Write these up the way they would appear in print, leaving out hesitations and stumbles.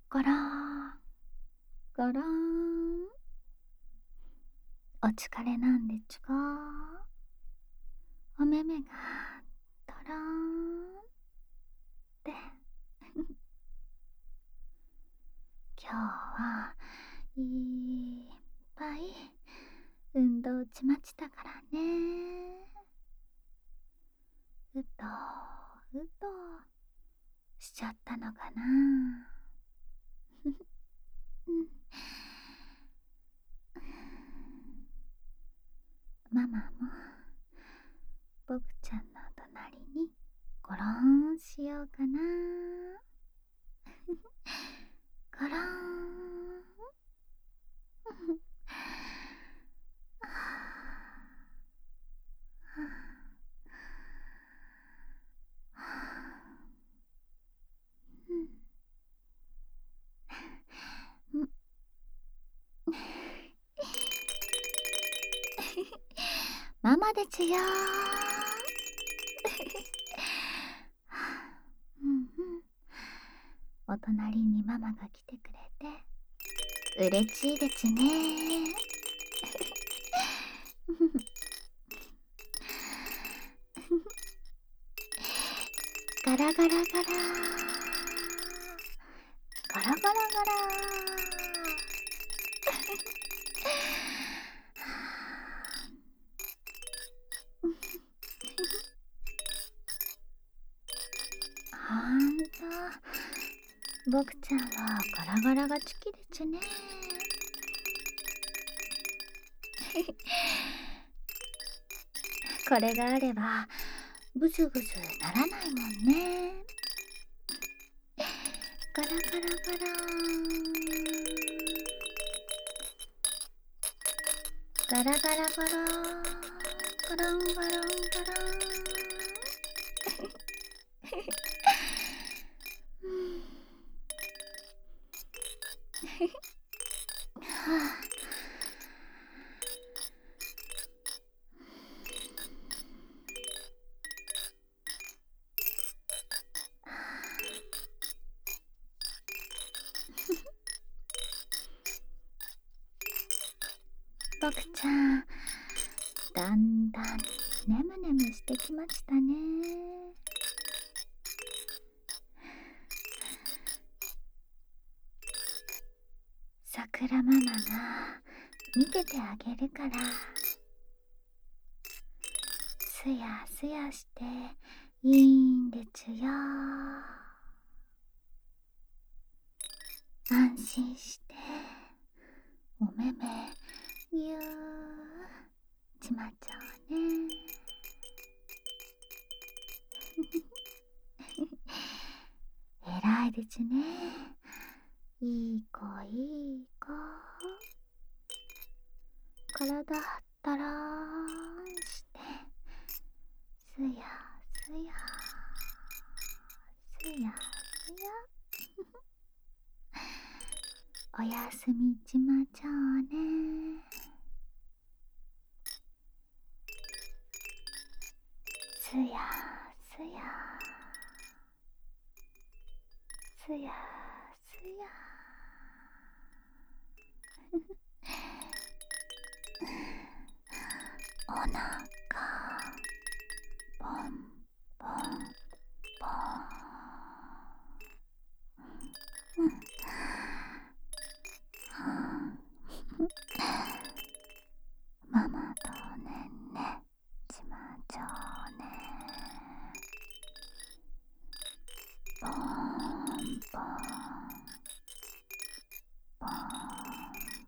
ゴロン、ゴロン。お疲れなんでちゅか？お目目がドローンって今日はいっぱい運動ちまちたからね。うとうとしちゃったのかな。うんママも僕ちゃんの隣にゴロンしようかな。ゴロン。ママでちゅようんうん。お隣にママが来てくれて嬉しいでちゅね。ガラガラガラガラガラガラほんと僕ちゃんはガラガラが好きでちゅね。これがあればブズブズならないもんね。ガラガラガラガラガラガラゴロンゴロンゴロン。はあ、僕ちゃんだんだんねむねむしてきましたね。さくらママが見ててあげるから、すやすやしていいんでちゅよ。安心してお目目ゆーちまちゃうね。えらいでちゅね。いい子いい子。体はったらーんしてすやすやすやすやおやすみちまちゃうね。すやすやすやすやおなかポンポンポン。ママとねんねちまちょうね。ポンポンポン。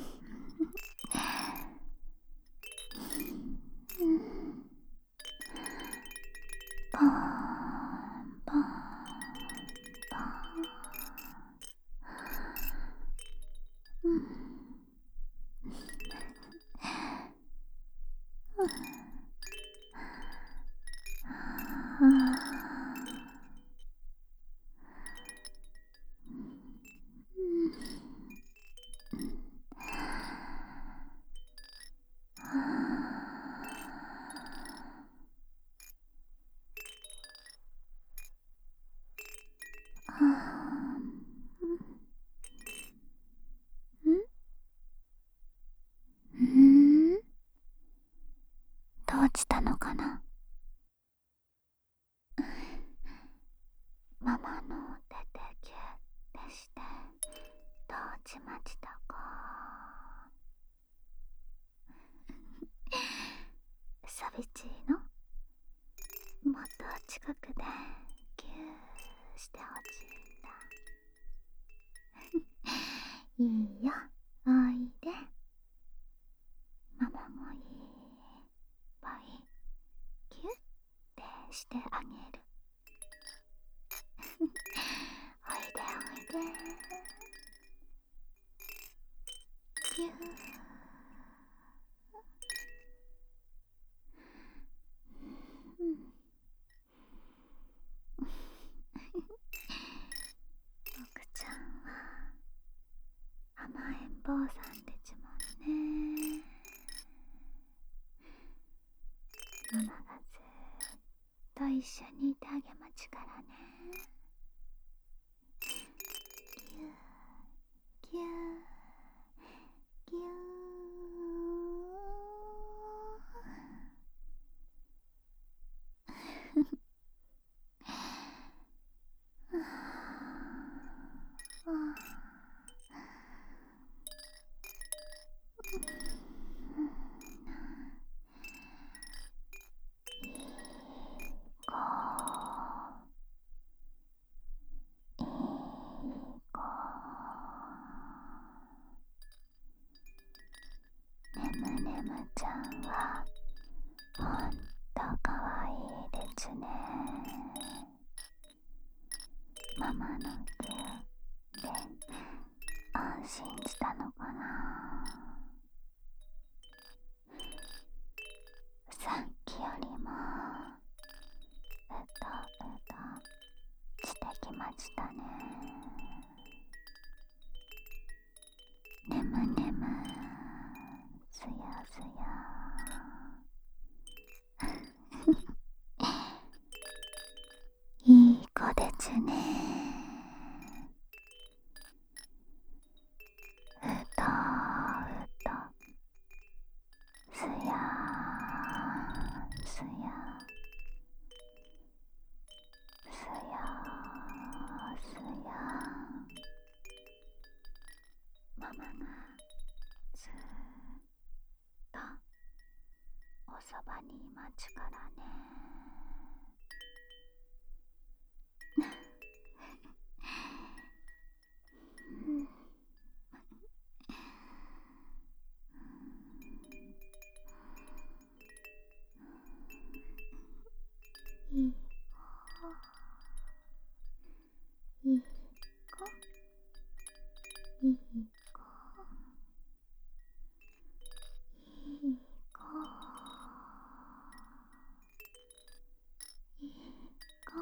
ポンポンポン。 ちまちだか。サビチーのもっと近くでギューしてほしいんだ。いいよ、おいで。ママもいっぱいギュッてしてあげる。おいでおいで。ギュー。僕ちゃんは甘えん坊さんでちもんね。ママがずっと一緒にいてあげまちからね。ぎゅーぎゅーぎゅー。ねむねむちゃんはほんとかわいいですね。ママのギューで安心したのかな。さっきよりもうとうとしてきましたね。ねむねむすやすや。いい子ですね。うとうとすやすやすやすや。ママがずーっとおそばにいまちからね。いい子いい子いい子いい子いい子。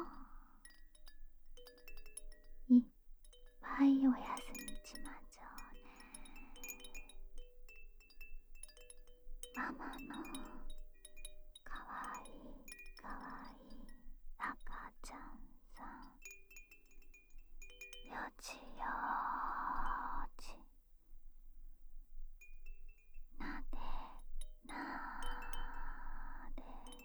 いっぱいおやすみちましょうね。ママのかわいいかわいい赤ちゃんさん、よちよーちなでなで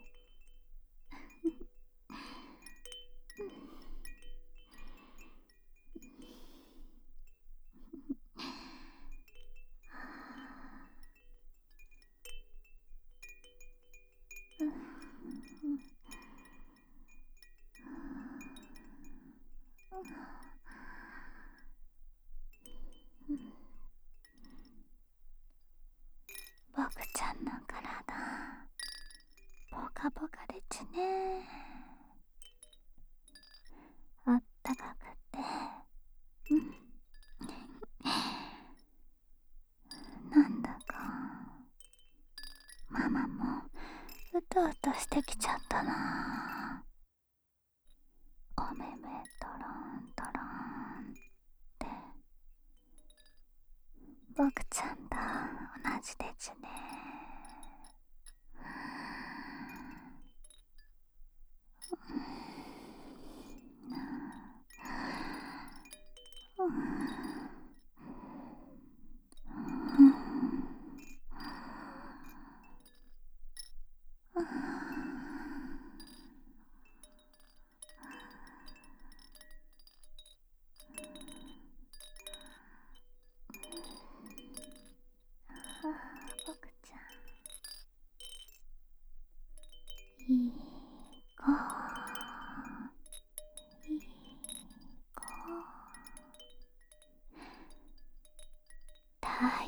僕ちゃんの体ポカポカでちね。あったかくて、なんだかママもうとうとしてきちゃったな。おめめトロントロンって僕ちゃんと同じでちね。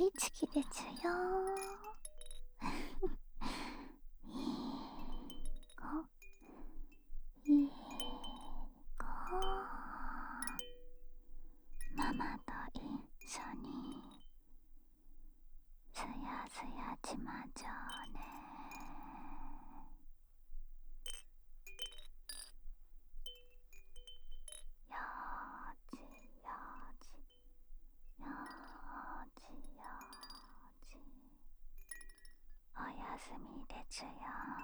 いちきでちゅよ。いい子、いい子。ママと一緒にすやすやちまちょうね。よーちよーちよーちよーち、おやすみでちゅよ。